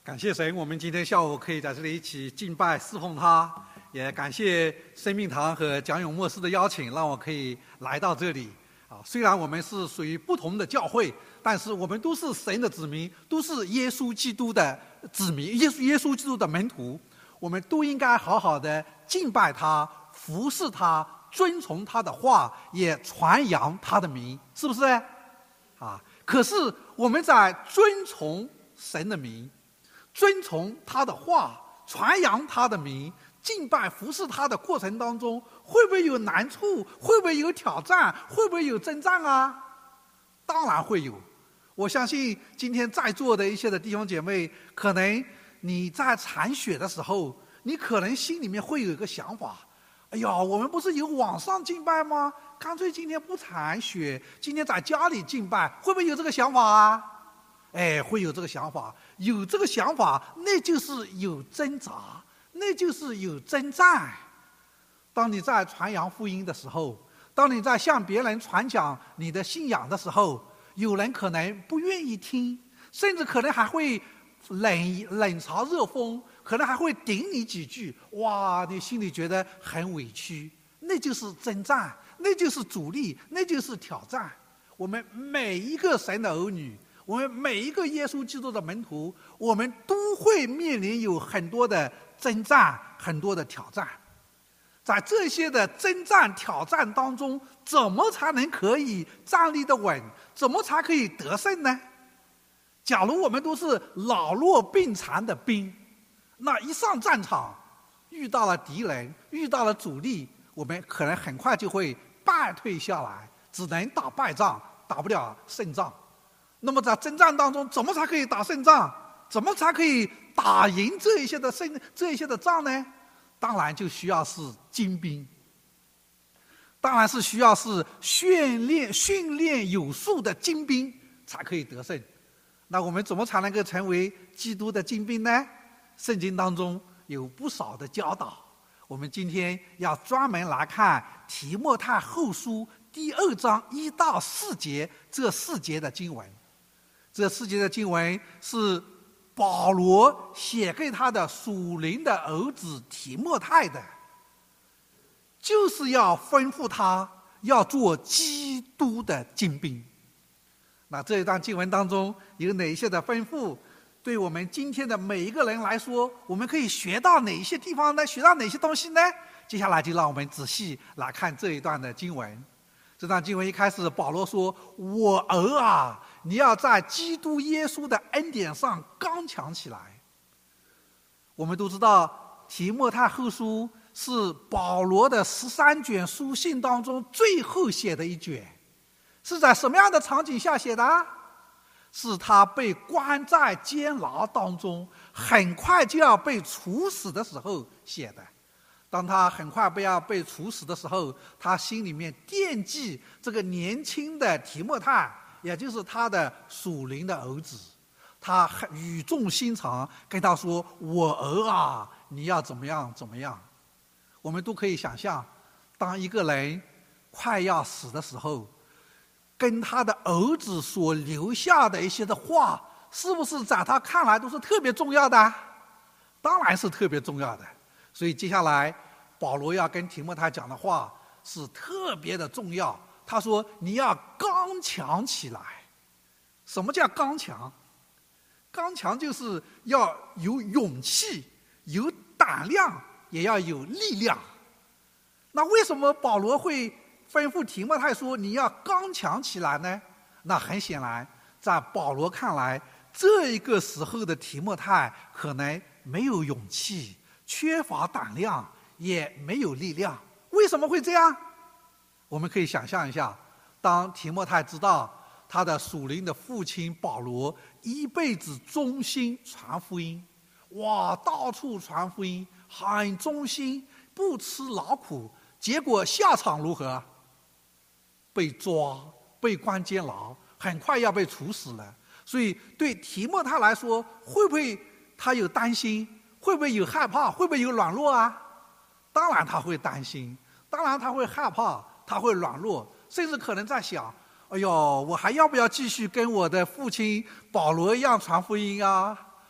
感谢神，我们今天下午可以在这里一起敬拜侍奉他，也感谢生命堂和蒋勇牧师的邀请，让我可以来到这里。虽然我们是属于不同的教会，但是我们都是神的子民，都是耶稣基督的子民，耶稣基督的门徒，我们都应该好好的敬拜他，服侍他，遵从他的话，也传扬他的名，是不是？可是我们在遵从神的名，遵从他的话，传扬他的名，敬拜服侍他的过程当中，会不会有难处？会不会有挑战？会不会有征战啊？当然会有。我相信今天在座的一些的弟兄姐妹，可能你在铲雪的时候，你可能心里面会有一个想法，哎呀，我们不是有网上敬拜吗？干脆今天不铲雪，今天在家里敬拜，会不会有这个想法啊？会有这个想法。有这个想法，那就是有挣扎，那就是有征战。当你在传扬福音的时候，当你在向别人传讲你的信仰的时候，有人可能不愿意听，甚至可能还会冷嘲热讽，可能还会顶你几句，哇，你心里觉得很委屈。那就是征战，那就是阻力，那就是挑战。我们每一个神的儿女，我们每一个耶稣基督的门徒，我们都会面临有很多的征战，很多的挑战。在这些的征战挑战当中，怎么才能可以站立得稳？怎么才可以得胜呢？假如我们都是老弱病残的兵，那一上战场遇到了敌人，遇到了阻力，我们可能很快就会败退下来，只能打败仗，打不了胜仗。那么在征战当中，怎么才可以打胜仗？怎么才可以打赢这一些的仗呢？当然就需要是精兵，当然是需要是训练有素的精兵才可以得胜。那我们怎么才能够成为基督的精兵呢？圣经当中有不少的教导，我们今天要专门来看提摩太后书第2章1到4节这4节的经文。这4节的经文是保罗写给他的属灵的儿子提摩太的，就是要吩咐他要做基督的精兵。那这一段经文当中有哪些的吩咐？对我们今天的每一个人来说，我们可以学到哪些地方呢？学到哪些东西呢？接下来就让我们仔细来看这一段的经文。这段经文一开始，保罗说：“我儿啊，你要在基督耶稣的恩典上刚强起来。”我们都知道，提摩太后书是保罗的13卷书信当中最后写的一卷，是在什么样的场景下写的？是他被关在监牢当中，很快就要被处死的时候写的。当他很快要被处死的时候，他心里面惦记这个年轻的提摩太，也就是他的属灵的儿子，他语重心长跟他说：“我儿啊，你要怎么样怎么样。”我们都可以想象，当一个人快要死的时候，跟他的儿子所留下的一些的话，是不是在他看来都是特别重要的？当然是特别重要的。所以接下来保罗要跟提摩太讲的话是特别的重要。他说：“你要刚强起来。”什么叫刚强？刚强就是要有勇气，有胆量，也要有力量。那为什么保罗会吩咐提摩太说你要刚强起来呢？那很显然，在保罗看来，这一个时候的提摩太可能没有勇气，缺乏胆量，也没有力量。为什么会这样？我们可以想象一下，当提摩太知道他的属灵的父亲保罗一辈子忠心传福音，哇，到处传福音，很忠心，不吃劳苦，结果下场如何？被抓，被关监牢，很快要被处死了。所以对提摩太来说，会不会他有担心？会不会有害怕？会不会有软弱啊？当然他会担心，当然他会害怕，他会软弱，甚至可能在想：哎呦，我还要不要继续跟我的父亲保罗一样传福音啊？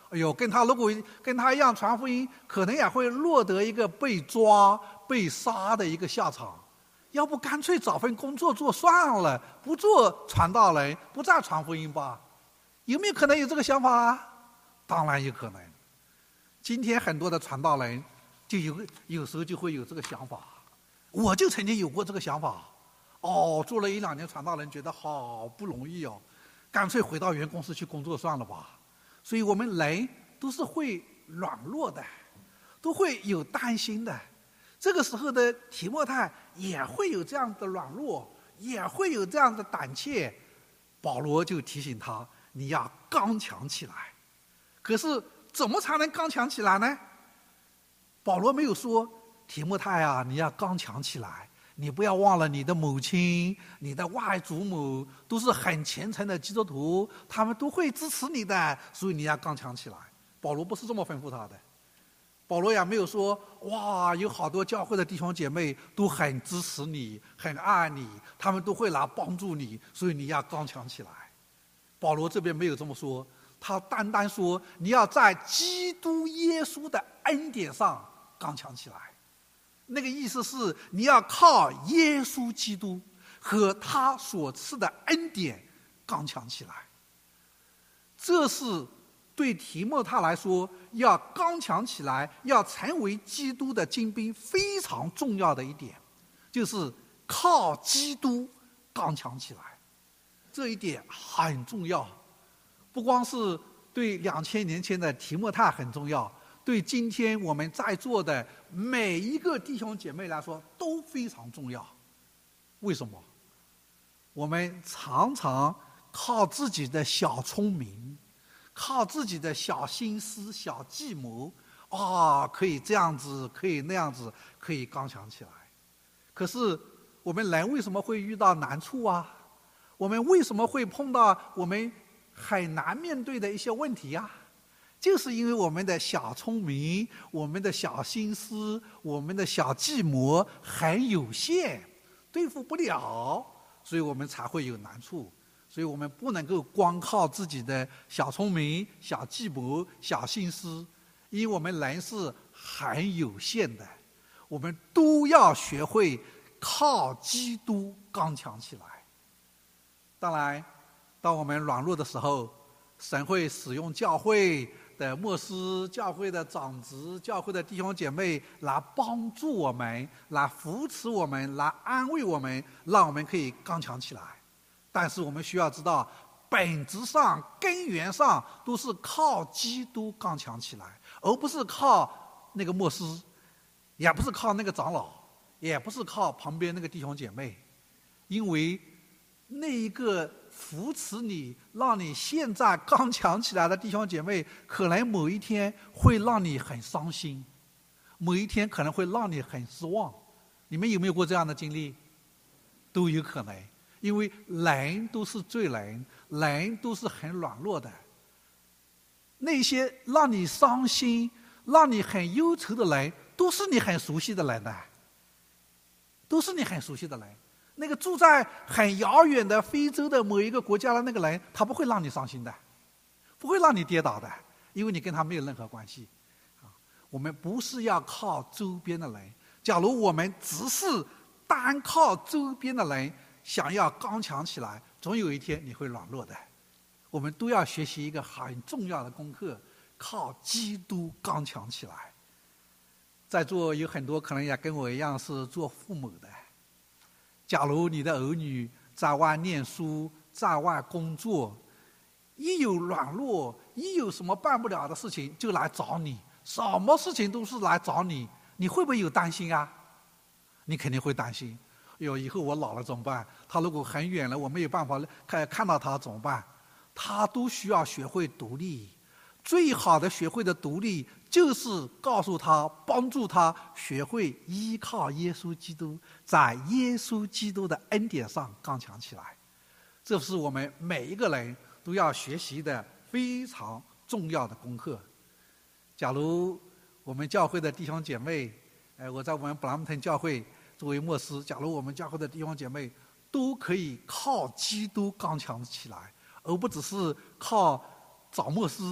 哎呦，如果跟他一样传福音，可能也会落得一个被抓、被杀的一个下场。要不干脆找份工作做算了，不做传道人，不再传福音吧？有没有可能有这个想法啊？当然有可能。今天很多的传道人就有时候就会有这个想法，我就曾经有过这个想法。做了1-2年传道人，觉得好不容易哦，干脆回到原公司去工作算了吧。所以我们人都是会软弱的，都会有担心的。这个时候的提摩太也会有这样的软弱，也会有这样的胆怯。保罗就提醒他，你要刚强起来。可是怎么才能刚强起来呢？保罗没有说，提摩太啊，你要刚强起来，你不要忘了你的母亲、你的外祖母都是很虔诚的基督徒，他们都会支持你的，所以你要刚强起来。保罗不是这么吩咐他的。保罗也没有说，哇，有好多教会的弟兄姐妹都很支持你，很爱你，他们都会来帮助你，所以你要刚强起来。保罗这边没有这么说，他单单说，你要在基督耶稣的恩典上刚强起来。那个意思是，你要靠耶稣基督和他所赐的恩典刚强起来。这是对提摩太来说，要刚强起来，要成为基督的精兵，非常重要的一点，就是靠基督刚强起来。这一点很重要，不光是对2000年前的提摩太很重要，对今天我们在座的每一个弟兄姐妹来说都非常重要。为什么？我们常常靠自己的小聪明，靠自己的小心思、小计谋，可以这样子，可以那样子，可以刚强起来。可是我们人为什么会遇到难处啊？我们为什么会碰到我们很难面对的一些问题呀？就是因为我们的小聪明、我们的小心思、我们的小计谋很有限，对付不了，所以我们才会有难处。所以我们不能够光靠自己的小聪明、小计谋、小心思，因为我们人是很有限的，我们都要学会靠基督刚强起来。当然，当我们软弱的时候，神会使用教会的牧师、教会的长子、教会的弟兄姐妹来帮助我们，来扶持我们，来安慰我们，让我们可以刚强起来。但是我们需要知道，本质上、根源上都是靠基督刚强起来，而不是靠那个牧师，也不是靠那个长老，也不是靠旁边那个弟兄姐妹。因为那一个扶持你、让你现在刚强起来的弟兄姐妹，可能某一天会让你很伤心，某一天可能会让你很失望。你们有没有过这样的经历？都有可能。因为人都是罪人，人都是很软弱的。那些让你伤心、让你很忧愁的人，都是你很熟悉的人的，都是你很熟悉的人。那个住在很遥远的非洲的某一个国家的那个人，他不会让你伤心的，不会让你跌倒的，因为你跟他没有任何关系。我们不是要靠周边的人，假如我们只是单靠周边的人，想要刚强起来，总有一天你会软弱的。我们都要学习一个很重要的功课，靠基督刚强起来。在座有很多可能也跟我一样是做父母的，假如你的儿女在外念书、在外工作，一有软弱，一有什么办不了的事情就来找你，什么事情都是来找你，你会不会有担心啊？你肯定会担心。以后我老了怎么办？他如果很远了，我没有办法看到他怎么办？他都需要学会独立。最好的学会的独立，就是告诉他、帮助他学会依靠耶稣基督，在耶稣基督的恩典上刚强起来。这是我们每一个人都要学习的非常重要的功课。假如我们教会的弟兄姐妹，我在我们布拉姆特教会作为牧师，假如我们教会的弟兄姐妹都可以靠基督刚强起来，而不只是靠找牧师、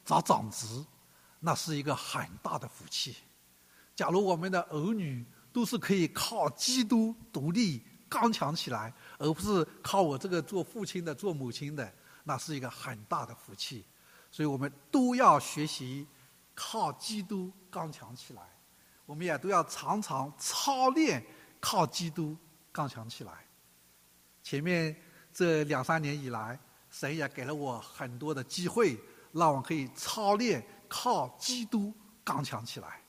找长子，那是一个很大的福气。假如我们的儿女都是可以靠基督独立刚强起来，而不是靠我这个做父亲的做母亲的，那是一个很大的福气。所以我们都要学习靠基督刚强起来，我们也都要常常操练靠基督刚强起来。前面这2-3年以来，神也给了我很多的机会，让我可以操练靠基督刚强起来。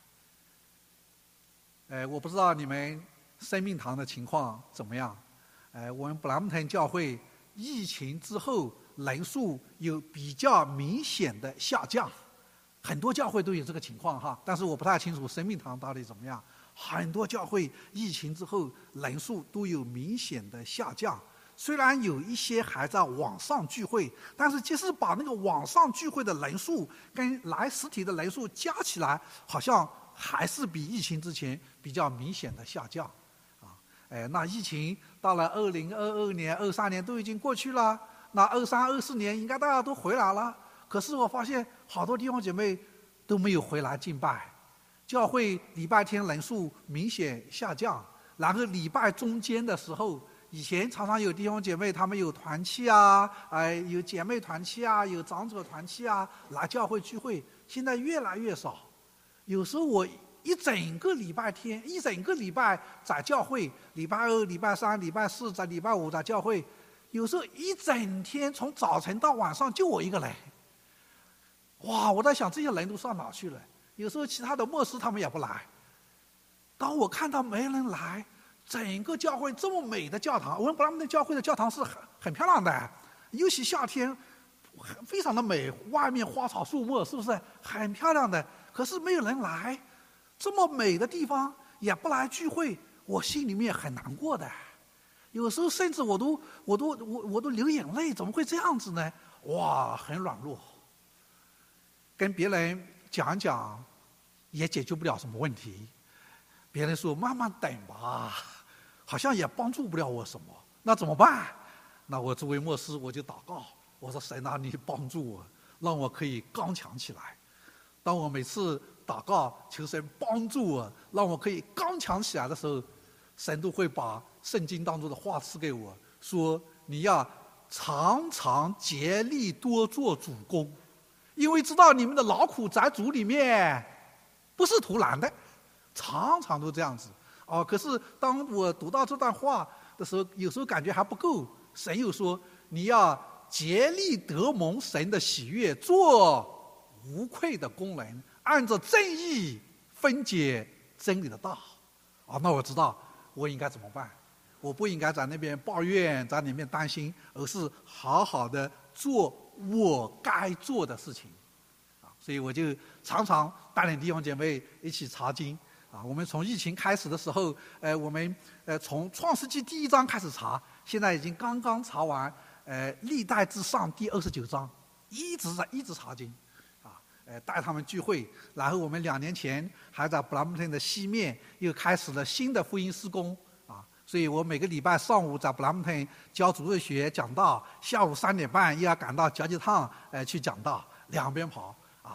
我不知道你们生命堂的情况怎么样？我们布拉姆特教会疫情之后人数有比较明显的下降，很多教会都有这个情况哈，但是我不太清楚生命堂到底怎么样。很多教会疫情之后人数都有明显的下降，虽然有一些还在网上聚会，但是即使把那个网上聚会的人数跟来实体的人数加起来，好像还是比疫情之前比较明显的下降。那疫情到了2022年、23年都已经过去了，那23、24年应该大家都回来了。可是我发现好多弟兄姐妹都没有回来敬拜，教会礼拜天人数明显下降，然后礼拜中间的时候，以前常常有弟兄姐妹他们有团契啊，有姐妹团契啊，有长者团契啊，来教会聚会，现在越来越少。有时候我一整个礼拜天，一整个礼拜在教会，礼拜2、礼拜3、礼拜4，在礼拜5在教会，有时候一整天从早晨到晚上就我一个人。哇！我在想这些人都上哪去了？有时候其他的牧师他们也不来。当我看到没人来，整个教会这么美的教堂，我们布拉姆特教会的教堂是很漂亮的，尤其夏天非常的美，外面花草树木是不是很漂亮的？可是没有人来。这么美的地方也不来聚会，我心里面很难过的。有时候甚至我都流眼泪，怎么会这样子呢？哇，很软弱。跟别人讲讲，也解决不了什么问题。别人说慢慢等吧，好像也帮助不了我什么。那怎么办？那我作为牧师，我就祷告，我说神啊，你帮助我，让我可以刚强起来。当我每次祷告求神帮助我，让我可以刚强起来的时候，神都会把圣经当中的话赐给我，说你要常常竭力多做主工，因为知道你们的劳苦在主里面不是徒然的，常常都这样子。可是当我读到这段话的时候，有时候感觉还不够，神又说你要竭力得蒙神的喜悦，做无愧的工人，按照正义分解真理的道。那我知道我应该怎么办。我不应该在那边抱怨，在里面担心，而是好好的做我该做的事情。所以我就常常带领弟兄姐妹一起查经。我们从疫情开始的时候，我们从创世纪第1章开始查，现在已经刚刚查完历代志上第29章，一直查经。带他们聚会，然后我们2年前还在布拉姆特的西面又开始了新的福音施工所以我每个礼拜上午在布拉姆特教主日学讲道，下午3点半又要赶到交际趟去讲道，两边跑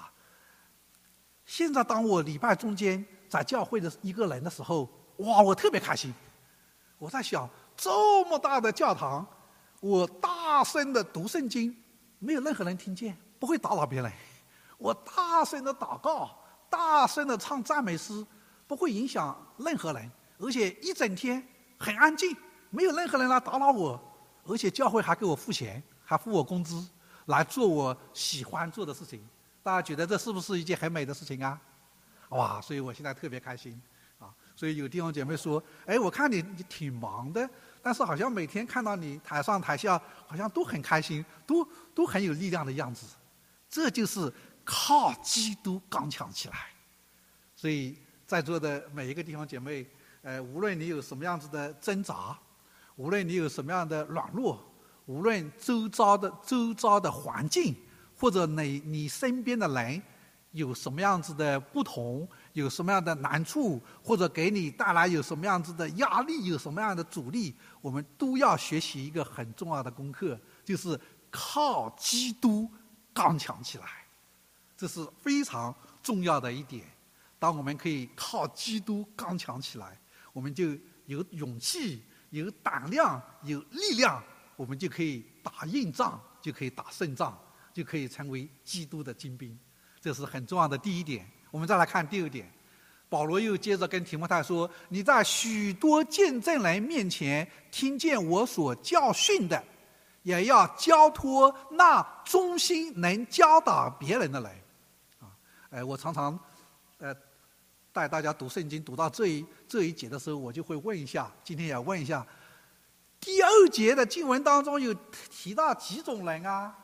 现在当我礼拜中间在教会的一个人的时候，哇，我特别开心。我在想，这么大的教堂，我大声的读圣经，没有任何人听见，不会打扰别人。我大声的祷告，大声的唱赞美诗，不会影响任何人，而且一整天很安静，没有任何人来打扰我，而且教会还给我付钱，还付我工资，来做我喜欢做的事情。大家觉得这是不是一件很美的事情啊？哇！所以我现在特别开心所以有弟兄姐妹说，我看你挺忙的，但是好像每天看到你台上台下，好像都很开心，都很有力量的样子。这就是靠基督刚强起来。所以在座的每一个弟兄姐妹，无论你有什么样子的挣扎，无论你有什么样的软弱，无论周遭的环境，或者你身边的人有什么样子的不同，有什么样的难处，或者给你带来有什么样子的压力，有什么样的阻力，我们都要学习一个很重要的功课，就是靠基督刚强起来。 这是非常重要的一点。当我们可以靠基督刚强起来，我们就有勇气、有胆量、有力量，我们就可以打硬仗，就可以打胜仗，就可以成为基督的精兵。这是很重要的第一点。我们再来看第二点，保罗又接着跟提摩太说：你在许多见证人面前听见我所教训的，也要交托那忠心能教导别人的人。我常常带大家读圣经，读到这一节的时候，我就会问一下，今天也问一下，第2节的经文当中有提到几种人啊？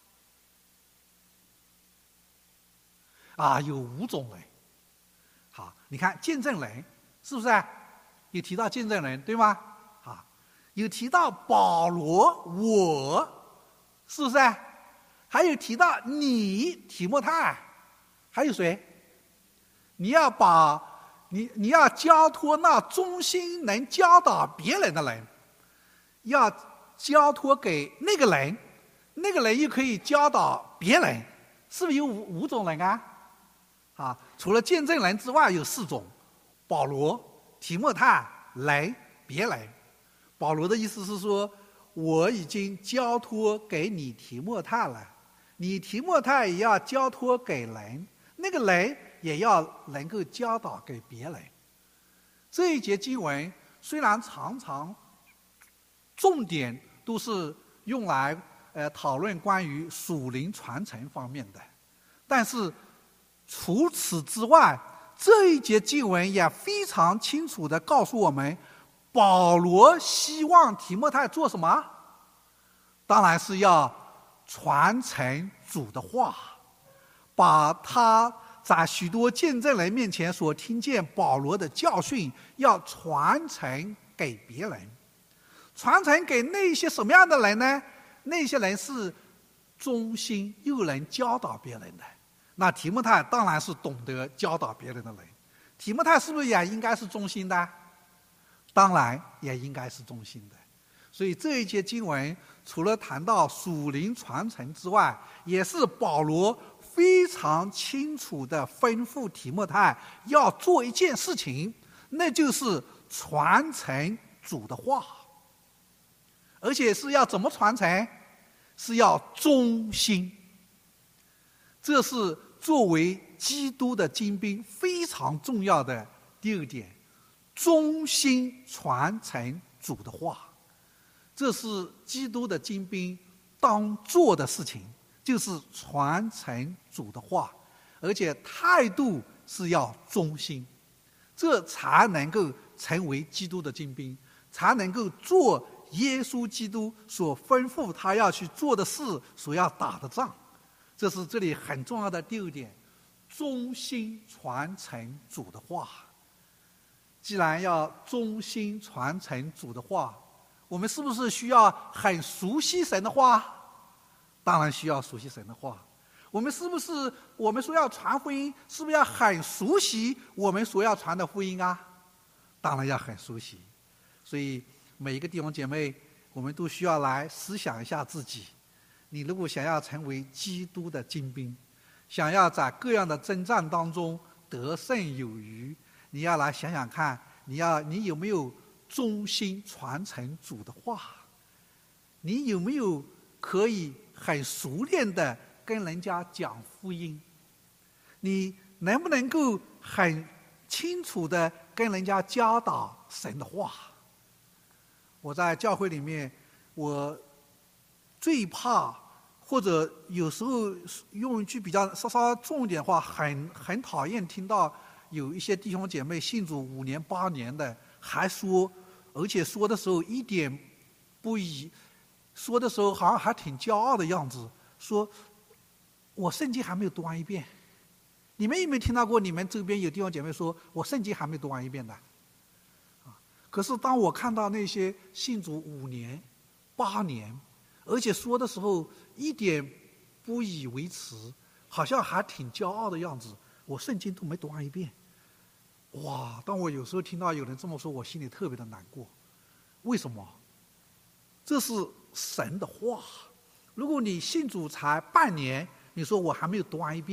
有5种人。好，你看见证人是不是有提到见证人，对吗？有提到保罗我，是不是？还有提到你提摩太，还有谁？你要交托那忠心能教导别人的人，要交托给那个人，那个人又可以教导别人，是不是有五种人啊？除了见证人之外有4种：保罗、提摩太、人、别人。保罗的意思是说，我已经交托给你提摩太了，你提摩太也要交托给人，那个人也要能够教导给别人。这一节经文虽然常常重点都是用来讨论关于属灵传承方面的，但是除此之外，这一节经文也非常清楚地告诉我们，保罗希望提摩太做什么？当然是要传承主的话，把他在许多见证人面前所听见保罗的教训要传承给别人。传承给那些什么样的人呢？那些人是忠心又能教导别人的。那提摩太当然是懂得教导别人的人。提摩太是不是也应该是忠心的？当然也应该是忠心的。所以这一节经文除了谈到属灵传承之外，也是保罗非常清楚地吩咐提摩太要做一件事情，那就是传承主的话。而且是要怎么传承？是要忠心。这是作为基督的精兵非常重要的第2点，忠心传承主的话。这是基督的精兵当做的事情，就是传承主的话，而且态度是要忠心，这才能够成为基督的精兵，才能够做耶稣基督所吩咐他要去做的事，所要打的仗。这是这里很重要的第2点，忠心传承主的话。既然要忠心传承主的话，我们是不是需要很熟悉神的话？当然需要熟悉神的话。我们是不是我们说要传福音，是不是要很熟悉我们所要传的福音啊？当然要很熟悉。所以每一个弟兄姐妹，我们都需要来思想一下自己。你如果想要成为基督的精兵，想要在各样的征战当中得胜有余，你要来想想看，你有没有忠心传承主的话？你有没有可以很熟练的跟人家讲福音？你能不能够很清楚的跟人家教导神的话？我在教会里面，我最怕，或者有时候用一句比较稍稍重一点的话，很讨厌听到有一些弟兄姐妹信主5年8年的，还说，而且说的时候一点不以，说的时候好像还挺骄傲的样子，说我圣经还没有读完一遍。你们有没有听到过你们周边有弟兄姐妹说我圣经还没读完一遍的？可是当我看到那些信主5年8年，而且说的时候一点不以为耻，好像还挺骄傲的样子，我圣经都没读完一遍。哇！当我有时候听到有人这么说，我心里特别的难过。为什么？这是神的话。如果你信主才半年，你说我还没有读完一遍，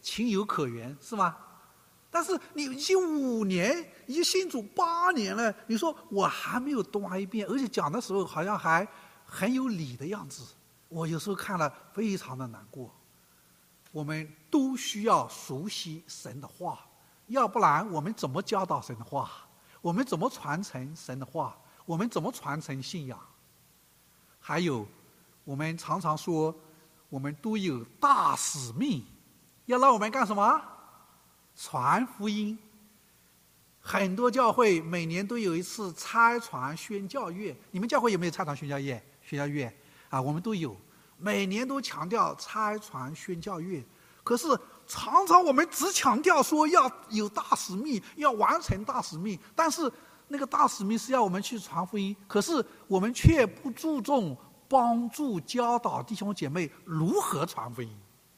情有可原，是吗？但是你已经5年，已经信主8年了，你说我还没有读完一遍，而且讲的时候好像还很有理的样子，我有时候看了非常的难过。我们都需要熟悉神的话，要不然我们怎么教导神的话？我们怎么传承神的话？我们怎么传承信仰？还有，我们常常说，我们都有大使命，要让我们干什么？传福音。很多教会每年都有一次差传宣教月，你们教会有没有差传宣教月？我们都有，每年都强调差传宣教月。可是常常我们只强调说要有大使命，要完成大使命，但是那个大使命是要我们去传福音，可是我们却不注重帮助教导弟兄姐妹如何传福音。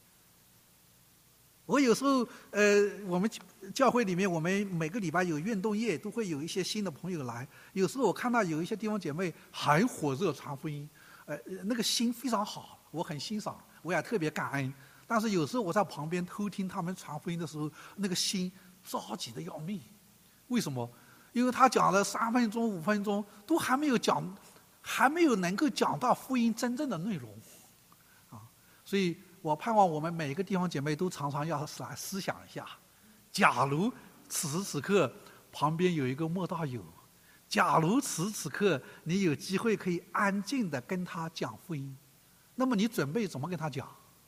我有时候我们教会里面，我们每个礼拜有运动夜，都会有一些新的朋友来。有时候我看到有一些弟兄姐妹很火热传福音，那个心非常好，我很欣赏，我也特别感恩。但是有时候我在旁边偷听他们传福音的时候，那个心着急的要命。为什么？因为他讲了3分钟、5分钟，都还没有能够讲到福音真正的内容，所以我盼望我们每一个弟兄姐妹都常常要来思想一下：假如此时此刻旁边有一个默道友，假如此时此刻你有机会可以安静的跟他讲福音，那么你准备怎么跟他讲？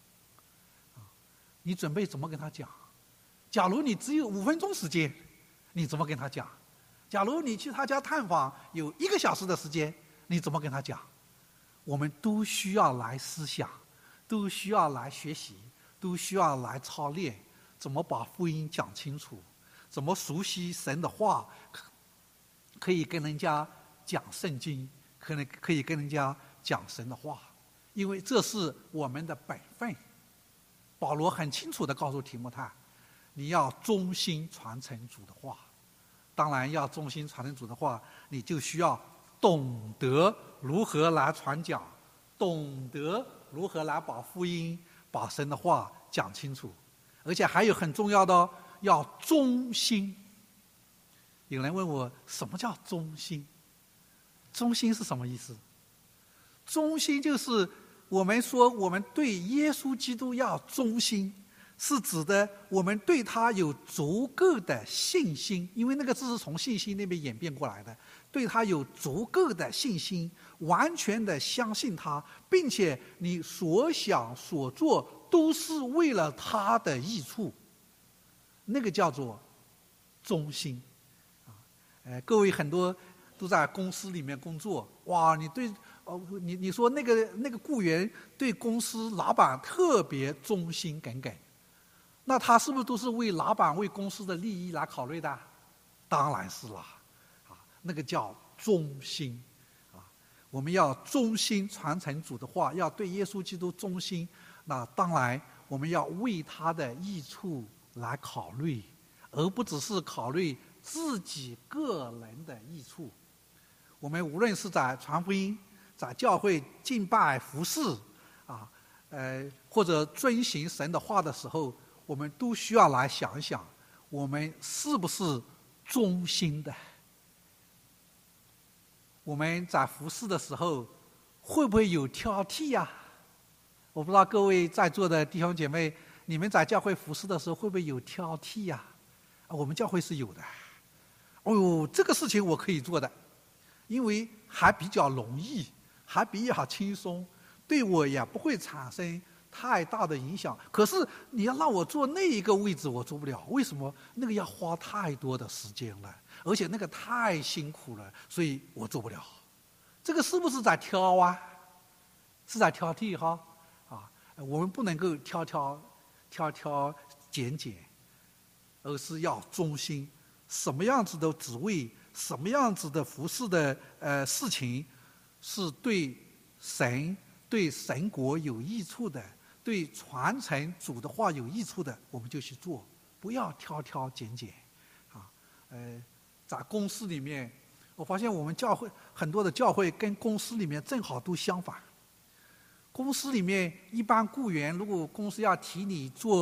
你准备怎么跟他讲？假如你只有5分钟时间，你怎么跟他讲？假如你去他家探访有1个小时的时间，你怎么跟他讲？我们都需要来思想，都需要来学习，都需要来操练，怎么把福音讲清楚，怎么熟悉神的话，可以跟人家讲圣经，可以跟人家讲神的话，因为这是我们的本分。保罗很清楚地告诉提摩太，你要忠心传承主的话。当然要忠心传承主的话，你就需要懂得如何来传讲，懂得如何来把福音、把神的话讲清楚。而且还有很重要的哦，要忠心。有人问我，什么叫忠心？忠心是什么意思？忠心就是我们说我们对耶稣基督要忠心，是指的我们对他有足够的信心，因为那个字是从信心那边演变过来的，对他有足够的信心，完全的相信他，并且你所想所做都是为了他的益处，那个叫做忠心。各位很多都在公司里面工作，哇，你说那个雇员对公司老板特别忠心耿耿，那他是不是都是为老板、为公司的利益来考虑的？当然是啦，那个叫忠心。我们要忠心传承主的话，要对耶稣基督忠心。那当然，我们要为他的益处来考虑，而不只是考虑自己个人的益处。我们无论是在传福音、在教会敬拜服侍或者遵行神的话的时候，我们都需要来想一想，我们是不是忠心的？我们在服侍的时候会不会有挑剔呀？我不知道各位在座的弟兄姐妹，你们在教会服侍的时候会不会有挑剔呀？我们教会是有的。这个事情我可以做的，因为还比较容易，还比较轻松，对我也不会产生太大的影响。可是你要让我坐那一个位置，我做不了。为什么？那个要花太多的时间了，而且那个太辛苦了，所以我做不了。这个是不是在挑啊？是在挑剔哈？我们不能够挑拣，而是要忠心。什么样子的职位，什么样子的服侍的事情，是对神、对神国有益处的，对传承主的话有益处的，我们就去做，不要挑拣。在公司里面，我发现我们教会很多的教会跟公司里面正好都相反。公司里面一般雇员，如果公司要提你做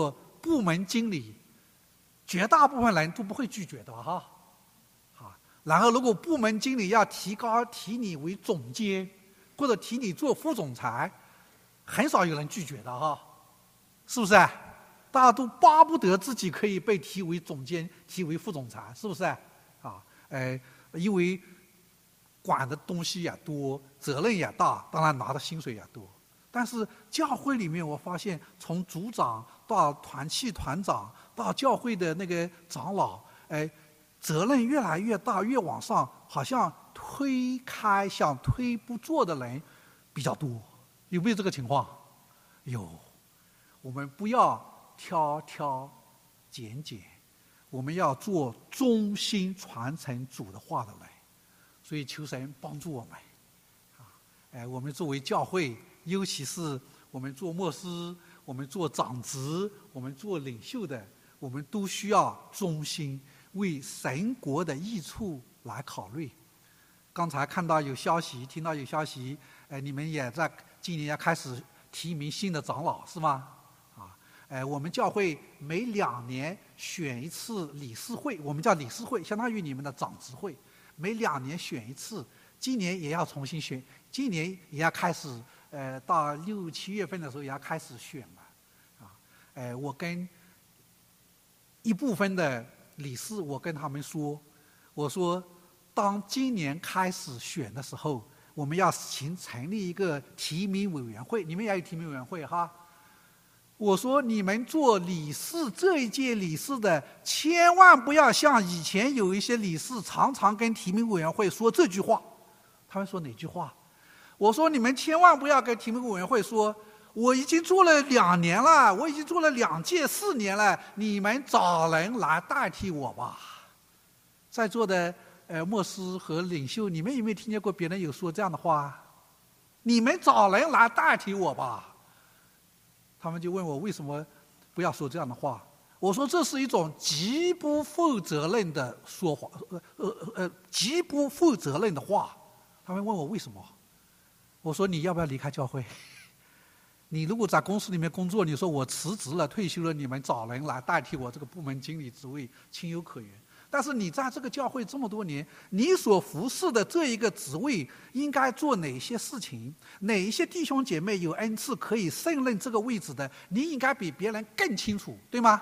部门经理，绝大部分人都不会拒绝的哈。然后如果部门经理要提你为总监，或者提你做副总裁，很少有人拒绝的哈，是不是？大家都巴不得自己可以被提为总监，提为副总裁，是不是？因为管的东西也多，责任也大，当然拿的薪水也多。但是教会里面，我发现从组长到团契团长，到教会的那个长老，责任越来越大，越往上，好像想推不做的人比较多，有没有这个情况？有。我们不要挑拣，我们要做忠心传承主的话的人。所以求神帮助我们。我们作为教会，尤其是我们做牧师，我们做长职，我们做领袖的，我们都需要忠心，为神国的益处来考虑。刚才听到有消息，你们也在今年要开始提名新的长老，是吗？我们教会每2年选一次理事会，我们叫理事会，相当于你们的长职会，每2年选一次。今年也要重新选，今年也要开始，到6、7月份的时候也要开始选了。我跟一部分的理事，我跟他们说，我说，当今年开始选的时候，我们要成立一个提名委员会，你们也有提名委员会哈。我说你们做理事，这一届理事的，千万不要像以前有一些理事常常跟提名委员会说这句话。他们说哪句话？我说你们千万不要跟提名委员会说，我已经做了2年了，我已经做了2届4年了，你们找人来代替我吧。在座的牧师和领袖，你们有没有听见过别人有说这样的话？你们找人来代替我吧。他们就问我为什么不要说这样的话？我说这是一种极不负责任的说法，极不负责任的话。他们问我为什么？我说你要不要离开教会？你如果在公司里面工作，你说我辞职了、退休了，你们找人来代替我这个部门经理职位，情有可原。但是你在这个教会这么多年，你所服侍的这一个职位应该做哪些事情？哪一些弟兄姐妹有恩赐可以胜任这个位置的？你应该比别人更清楚，对吗？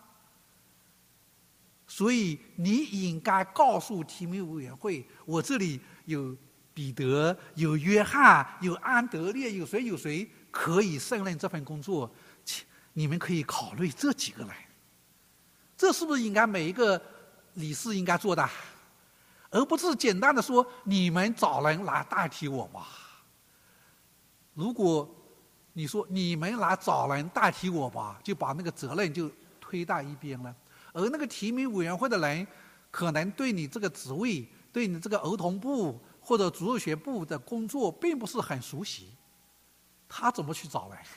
所以你应该告诉提名委员会，我这里有彼得，有约翰，有安德烈，有谁可以胜任这份工作？你们可以考虑这几个人。这是不是应该每一个理事应该做的，而不是简单的说你们找人来代替我吧。如果你说你们来找人代替我吧，就把那个责任就推到一边了。而那个提名委员会的人可能对你这个职位，对你这个儿童部或者主日学部的工作并不是很熟悉，他怎么去找人？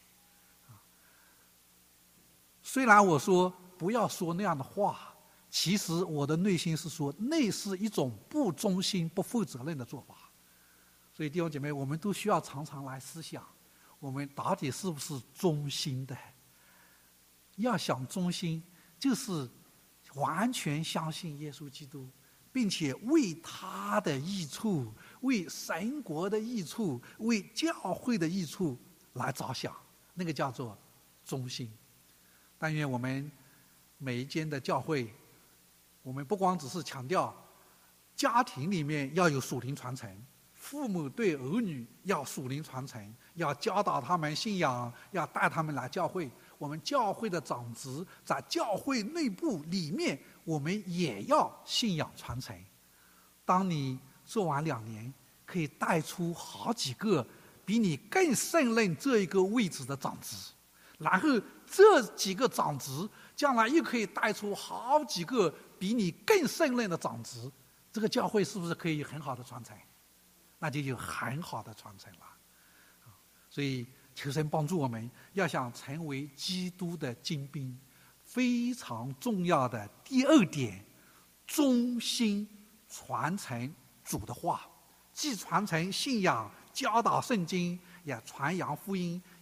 虽然我说不要说那样的话，其实我的内心是说，那是一种不忠心、不负责任的做法。所以弟兄姐妹，我们都需要常常来思想，我们到底是不是忠心的？要想忠心，就是完全相信耶稣基督，并且为他的益处、为神国的益处、为教会的益处来着想，那个叫做忠心。但愿我们每一间的教会，我们不光只是强调家庭里面要有属灵传承，父母对儿女要属灵传承，要教导他们信仰，要带他们来教会。我们教会的长职，在教会内部里面，我们也要信仰传承。当你做完2年，可以带出好几个比你更胜任这一个位置的长职，然后这几个长职将来又可以带出好几个比你更胜任的长职，这个教会是不是可以有很好的传承？那就有很好的传承了。所以求神帮助我们，要想成为基督的精兵，非常重要的第2点，忠心传承主的话，既传承信仰、教导圣经，也传扬福音，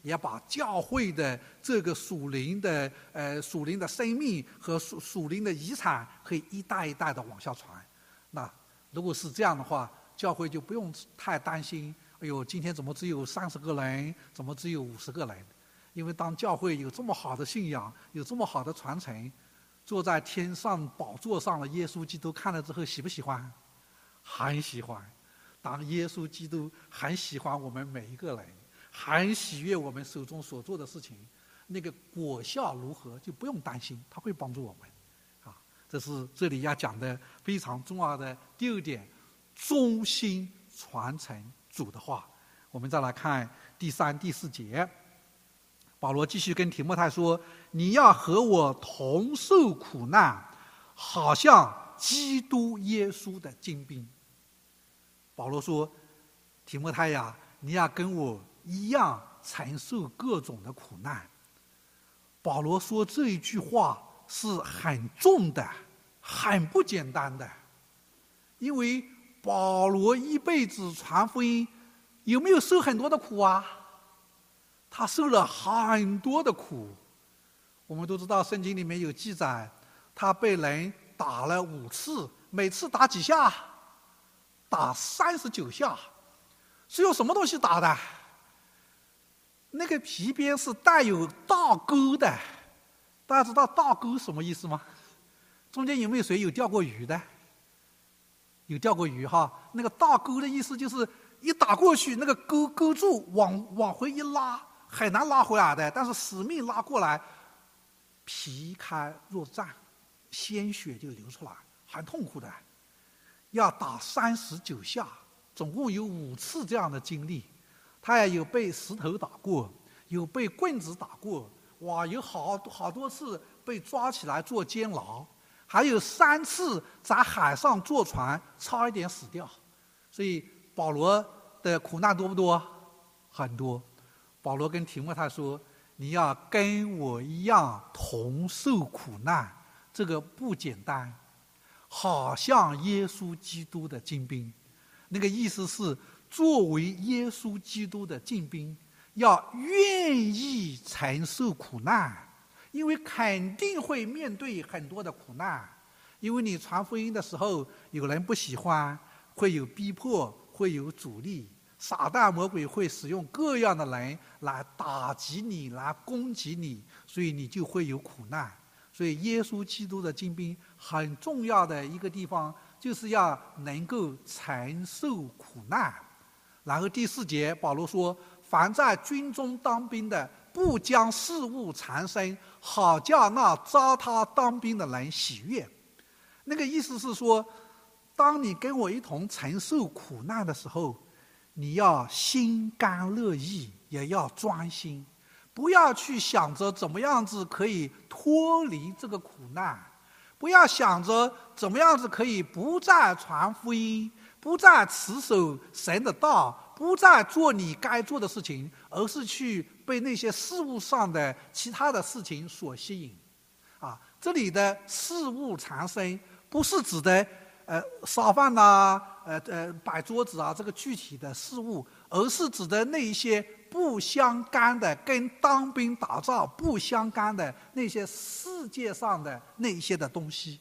也把教会的这个属灵的生命和属灵的遗产，可以一代一代的往下传。那如果是这样的话，教会就不用太担心，哎呦，今天怎么只有30个人，怎么只有50个人？因为当教会有这么好的信仰，有这么好的传承，坐在天上宝座上的耶稣基督看了之后喜不喜欢？很喜欢。当耶稣基督很喜欢我们每一个人，很喜悦我们手中所做的事情，那个果效如何就不用担心，他会帮助我们。这是这里要讲的非常重要的第2点，忠心传承主的话。我们再来看第3、第4节，保罗继续跟提摩太说：“你要和我同受苦难，好像基督耶稣的精兵。”保罗说：“提摩太呀，你要跟我一样承受各种的苦难。”保罗说这一句话是很重的，很不简单的，因为保罗一辈子传福音，有没有受很多的苦啊？他受了很多的苦。我们都知道圣经里面有记载，他被人打了5次，每次打几下？打39下。是用什么东西打的？那个皮鞭是带有倒钩的。大家知道倒钩什么意思吗？中间有没有谁有钓过鱼的？有钓过鱼哈。那个倒钩的意思就是一打过去，那个钩住往回一拉，很难拉回来的，但是死命拉过来，皮开肉绽，鲜血就流出来，很痛苦的。要打39下，总共有5次这样的经历。他也有被石头打过，有被棍子打过，哇，有好多次被抓起来做监牢，还有3次在海上坐船，差一点死掉。所以保罗的苦难多不多？很多。保罗跟提摩太说：“你要跟我一样同受苦难，这个不简单。好像耶稣基督的精兵。”那个意思是，作为耶稣基督的精兵，要愿意承受苦难，因为肯定会面对很多的苦难。因为你传福音的时候，有人不喜欢，会有逼迫，会有阻力，撒旦魔鬼会使用各样的人来打击你，来攻击你，所以你就会有苦难。所以耶稣基督的精兵很重要的一个地方，就是要能够承受苦难。然后第4节保罗说：“凡在军中当兵的，不将事物缠身，好叫那招他当兵的人喜悦。”那个意思是说，当你跟我一同承受苦难的时候，你要心甘乐意，也要专心，不要去想着怎么样子可以脱离这个苦难，不要想着怎么样子可以不再传福音，不再持守神的道，不再做你该做的事情，而是去被那些事物上的其他的事情所吸引。这里的事物缠身，不是指的烧饭呐、摆桌子啊，这个具体的事物，而是指的那一些不相干的，跟当兵打仗不相干的那些世界上的那一些的东西。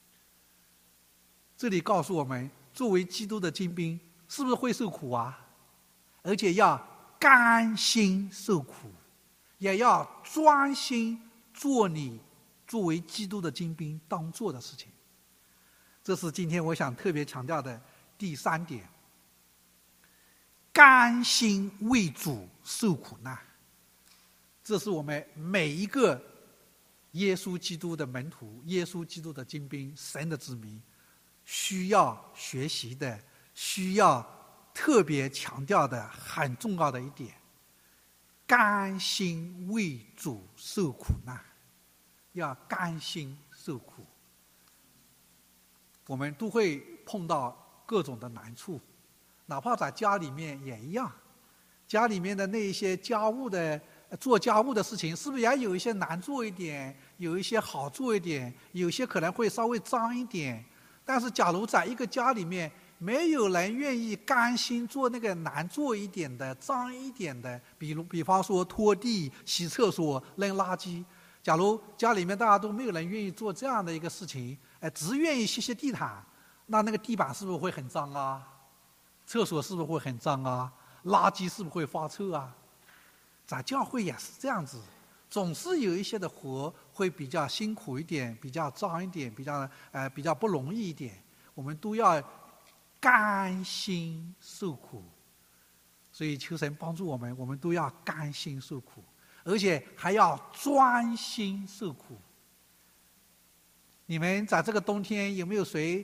这里告诉我们，作为基督的精兵，是不是会受苦啊？而且要甘心受苦，也要专心做你作为基督的精兵当做的事情。这是今天我想特别强调的第3点，甘心为主受苦难。这是我们每一个耶稣基督的门徒，耶稣基督的精兵，神的子民需要学习的，需要特别强调的很重要的一点，甘心为主受苦难，要甘心受苦。我们都会碰到各种的难处，哪怕在家里面也一样。家里面的那一些家务的做家务的事情，是不是也有一些难做一点，有一些好做一点，有些可能会稍微脏一点。但是假如在一个家里面没有人愿意甘心做那个难做一点的、脏一点的，比方说拖地、洗厕所、扔垃圾。假如家里面大家都没有人愿意做这样的一个事情，只愿意吸地毯，那个地板是不是会很脏啊？厕所是不是会很脏啊？垃圾是不是会发臭啊？咱教会也是这样子，总是有一些的活会比较辛苦一点，比较脏一点，比较不容易一点，我们都要甘心受苦。所以求神帮助我们，我们都要甘心受苦，而且还要专心受苦。你们在这个冬天有没有谁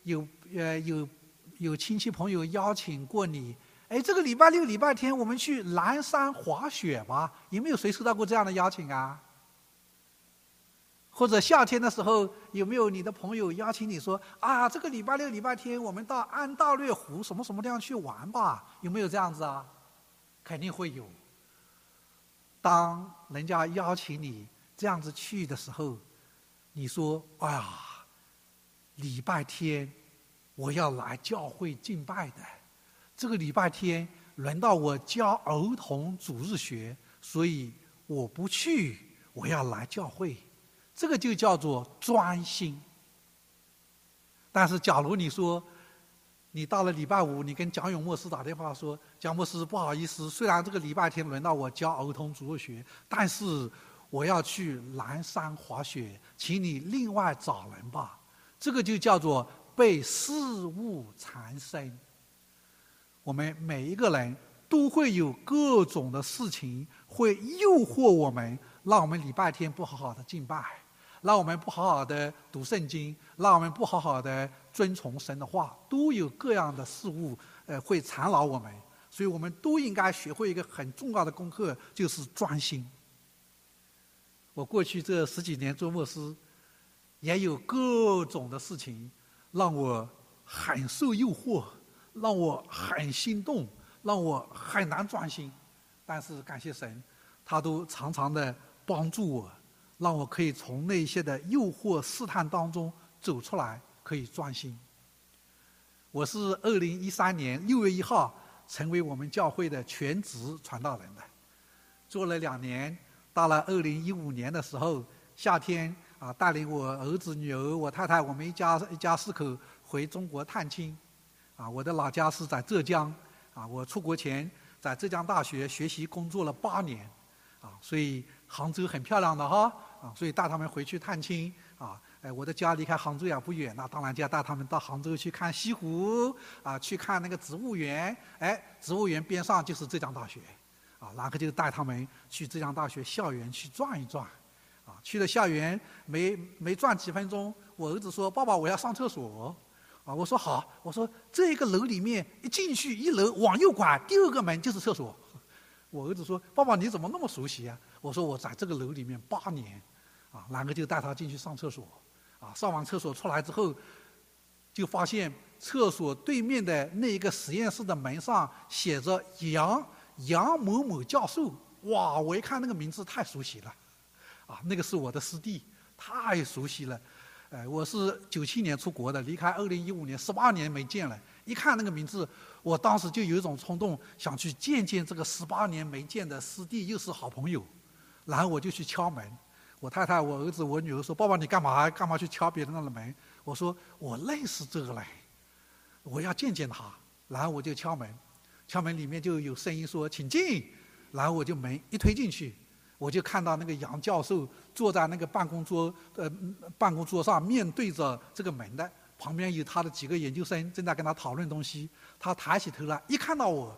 有亲戚朋友邀请过你？这个礼拜六、礼拜天我们去蓝山滑雪吧？有没有谁收到过这样的邀请啊？或者夏天的时候，有没有你的朋友邀请你说啊，这个礼拜六、礼拜天我们到安大略湖什么什么地方去玩吧？有没有这样子啊？肯定会有。当人家邀请你这样子去的时候，你说哎呀，礼拜天我要来教会敬拜的，这个礼拜天轮到我教儿童主日学，所以我不去，我要来教会。这个就叫做专心。但是假如你说你到了礼拜五，你跟蒋勇牧师打电话说，蒋牧师不好意思，虽然这个礼拜天轮到我教儿童主日学，但是我要去蓝山滑雪，请你另外找人吧。这个就叫做被事物缠身。我们每一个人都会有各种的事情会诱惑我们，让我们礼拜天不好好的敬拜，让我们不好好的读圣经，让我们不好好的遵从神的话，都有各样的事物会缠绕我们。所以我们都应该学会一个很重要的功课，就是专心。我过去这10几年做牧师，也有各种的事情让我很受诱惑，让我很心动，让我很难专心。但是感谢神，他都常常的帮助我，让我可以从那些的诱惑试探当中走出来，可以专心。我是2013年6月1号成为我们教会的全职传道人的，做了2年。到了2015年的时候，夏天带领我儿子、女儿、我太太，我们一家4口回中国探亲。我的老家是在浙江，我出国前在浙江大学学习工作了8年，所以杭州很漂亮的哈，所以带他们回去探亲。我的家离开杭州也不远，那当然就要带他们到杭州去看西湖，去看那个植物园。植物园边上就是浙江大学，然后就带他们去浙江大学校园去转一转。去了校园没转几分钟，我儿子说：“爸爸，我要上厕所。”我说好，我说这个楼里面一进去1楼往右拐，第2个门就是厕所。我儿子说：“爸爸，你怎么那么熟悉啊？”我说：“我在这个楼里面8年。”然后就带他进去上厕所。上完厕所出来之后，就发现厕所对面的那一个实验室的门上写着杨某某教授。哇！我一看那个名字太熟悉了，那个是我的师弟，太熟悉了。我是97年出国的，离开2015年18年没见了。一看那个名字，我当时就有一种冲动，想去见见这个18年没见的师弟，又是好朋友。然后我就去敲门。我太太、我儿子、我女儿说：“爸爸，你干嘛去敲别人的门？”我说：“我认识这个人，我要见见他。”然后我就敲门，敲门里面就有声音说：“请进。”然后我就门一推进去，我就看到那个杨教授坐在那个办公桌上，面对着这个门的，旁边有他的几个研究生正在跟他讨论东西。他抬起头来，一看到我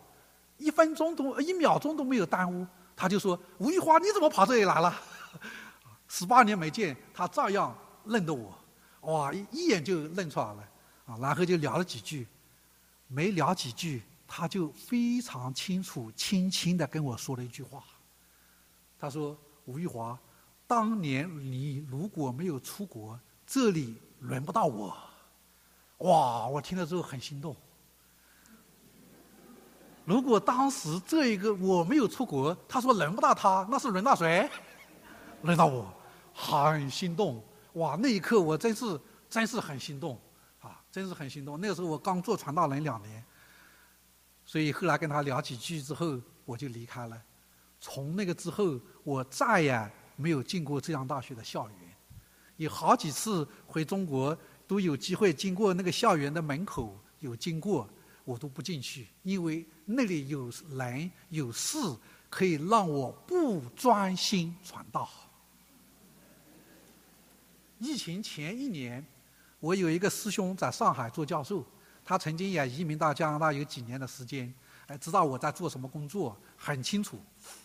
，1秒钟都没有耽误，他就说：“吴玉华，你怎么跑这里来了？”18年没见，他照样认得我，哇，一眼就认出来了，然后就聊了几句，没聊几句，他就非常清楚、轻轻地跟我说了一句话。他说：“吴玉华，当年你如果没有出国，这里轮不到我。”哇，我听了之后很心动。如果当时这一个我没有出国，他说轮不到他，那是轮到谁？轮到我，很心动。哇，那一刻我真是很心动， 真是很心动。那个时候我刚做传道人2年，所以后来跟他聊几句之后，我就离开了。从那个之后，我再也没有进过浙江大学的校园。有好几次回中国，都有机会经过那个校园的门口，有经过，我都不进去，因为那里有人有事，可以让我不专心传道。疫情前1年，我有一个师兄在上海做教授，他曾经也移民到加拿大有几年的时间，知道我在做什么工作，很清楚。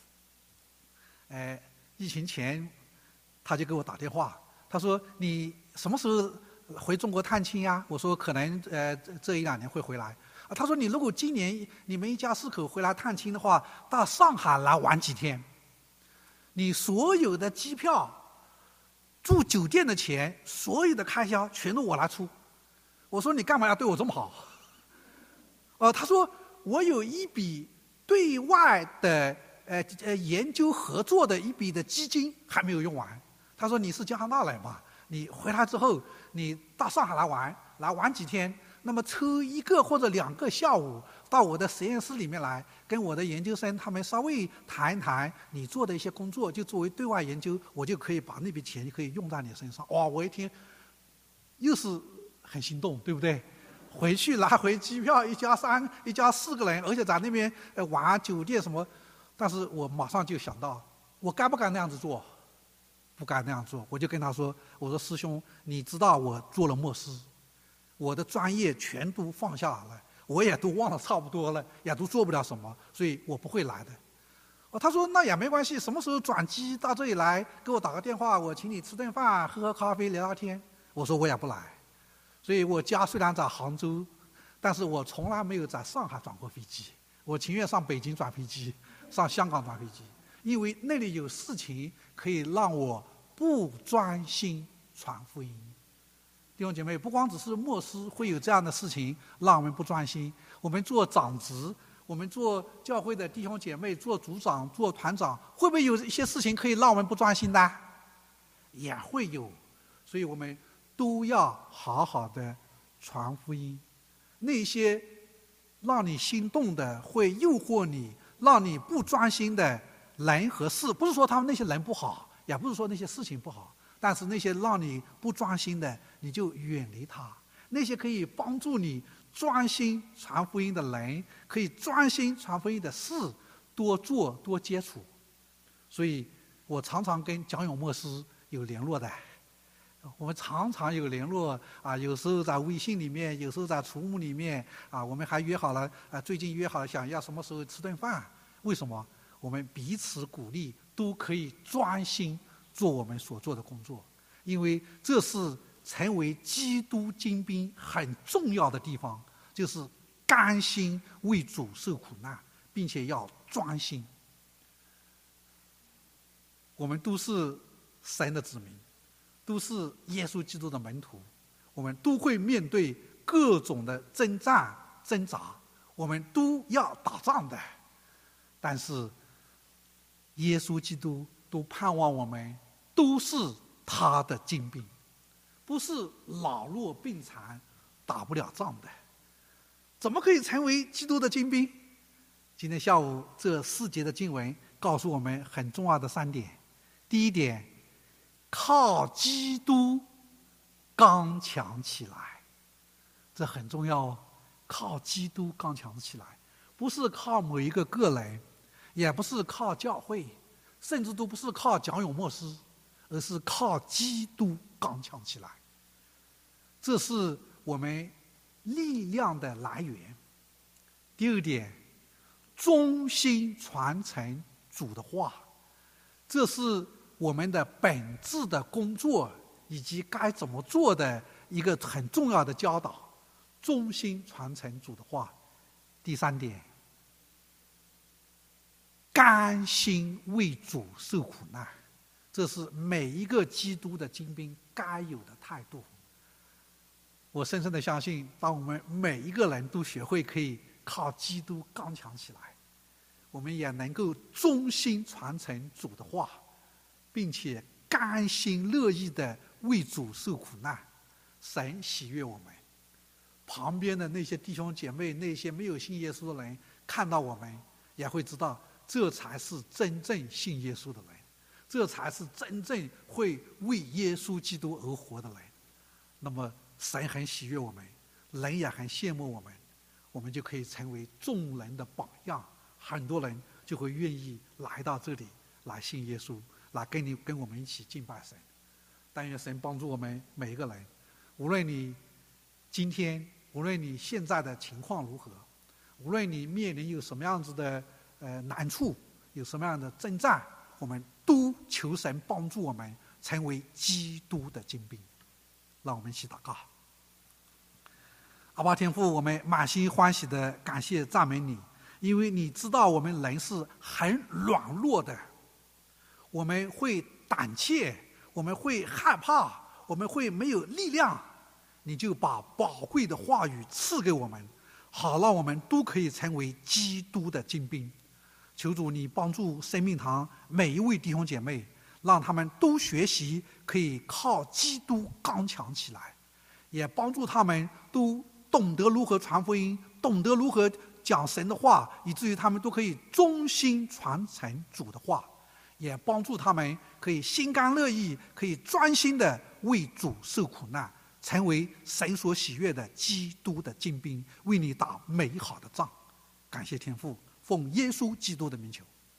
疫情前，他就给我打电话，他说：“你什么时候回中国探亲呀？”我说：“可能这1-2年会回来。”他说：“你如果今年你们一家4口回来探亲的话，到上海来玩几天，你所有的机票、住酒店的钱，所有的开销全都我来出。”我说：“你干嘛要对我这么好？”他说：“我有一笔对外的研究合作的一笔的基金还没有用完。”他说：“你是加拿大人嘛，你回来之后，你到上海来玩几天，那么抽1个或者2个下午到我的实验室里面来，跟我的研究生他们稍微谈一谈你做的一些工作，就作为对外研究，我就可以把那笔钱就可以用在你身上。”哇，我一听，又是很心动，对不对？回去来回机票1家3、1家4个人，而且在那边玩酒店什么，但是我马上就想到，我该不该那样子做？不该那样做，我就跟他说：“我说师兄，你知道我做了牧师，我的专业全都放下了，我也都忘了差不多了，也都做不了什么，所以我不会来的。”他说：“那也没关系，什么时候转机到这里来，给我打个电话，我请你吃顿饭，喝喝咖啡，聊聊天。”我说：“我也不来。”所以我家虽然在杭州，但是我从来没有在上海转过飞机，我情愿上北京转飞机，上香港转飞机，因为那里有事情可以让我不专心传福音。弟兄姐妹，不光只是牧师会有这样的事情让我们不专心，我们做长职，我们做教会的弟兄姐妹，做组长、做团长，会不会有一些事情可以让我们不专心的？也会有，所以我们都要好好的传福音。那些让你心动的，会诱惑你，让你不专心的人和事，不是说他们那些人不好，也不是说那些事情不好，但是那些让你不专心的，你就远离他。那些可以帮助你专心传福音的人，可以专心传福音的事，多做多接触。所以我常常跟蒋勇牧师有联络的，我们常常有联络啊，有时候在微信里面，有时候在图木里面啊，我们还约好了最近约好了想要什么时候吃顿饭。为什么？我们彼此鼓励，都可以专心做我们所做的工作，因为这是成为基督精兵很重要的地方，就是甘心为主受苦难，并且要专心。我们都是神的子民，都是耶稣基督的门徒，我们都会面对各种的征战挣扎，我们都要打仗的。但是耶稣基督都盼望我们都是他的精兵，不是老弱病残打不了仗的。怎么可以成为基督的精兵？今天下午这4节的经文告诉我们很重要的3点。第一点，靠基督刚强起来，这很重要哦。靠基督刚强起来，不是靠某一个个人，也不是靠教会，甚至都不是靠蒋勇牧师，而是靠基督刚强起来。这是我们力量的来源。第二点，忠心传承主的话，这是我们的本质的工作以及该怎么做的一个很重要的教导，忠心传承主的话。第3点，甘心为主受苦难，这是每一个基督的精兵该有的态度。我深深的相信，当我们每一个人都学会可以靠基督刚强起来，我们也能够忠心传承主的话，并且甘心乐意的为主受苦难，神喜悦我们。 旁边的那些弟兄姐妹，那些没有信耶稣的人，看到我们也会知道，这才是真正信耶稣的人，这才是真正会为耶稣基督而活的人。那么神很喜悦我们，人也很羡慕我们，我们就可以成为众人的榜样，很多人就会愿意来到这里来信耶稣，来跟我们一起敬拜神。但愿神帮助我们每一个人，无论你今天，无论你现在的情况如何，无论你面临有什么样子的难处，有什么样的征战，我们都求神帮助我们成为基督的精兵。让我们一起祷告。阿爸天父，我们满心欢喜的感谢赞美你，因为你知道我们人是很软弱的，我们会胆怯，我们会害怕，我们会没有力量，你就把宝贵的话语赐给我们，好让我们都可以成为基督的精兵。求主你帮助生命堂每一位弟兄姐妹，让他们都学习可以靠基督刚强起来，也帮助他们都懂得如何传福音，懂得如何讲神的话，以至于他们都可以忠心传承主的话，也帮助他们可以心甘乐意，可以专心的为主受苦难，成为神所喜悦的基督的精兵，为你打美好的仗。感谢天父，奉耶稣基督的名求。